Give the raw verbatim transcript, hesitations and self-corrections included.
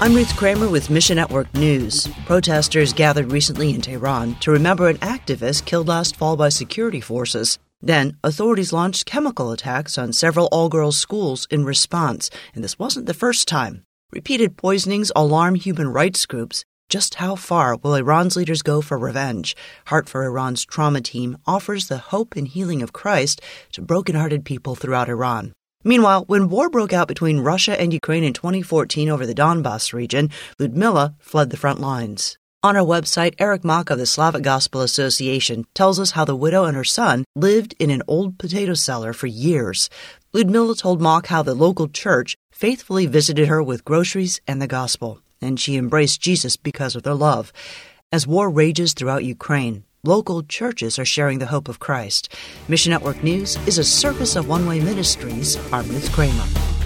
I'm Ruth Kramer with Mission Network News. Protesters gathered recently in Tehran to remember an activist killed last fall by security forces. Then, authorities launched chemical attacks on several all-girls schools in response, and this wasn't the first time. Repeated poisonings alarm human rights groups. Just how far will Iran's leaders go for revenge? Heart for Iran's trauma team offers the hope and healing of Christ to broken-hearted people throughout Iran. Meanwhile, when war broke out between Russia and Ukraine in twenty fourteen over the Donbas region, Ludmila fled the front lines. On our website, Eric Mock of the Slavic Gospel Association tells us how the widow and her son lived in an old potato cellar for years. Ludmila told Mock how the local church faithfully visited her with groceries and the gospel, and she embraced Jesus because of their love. As war rages throughout Ukraine, local churches are sharing the hope of Christ. Mission Network News is a service of One Way Ministries. I'm Ruth Kramer.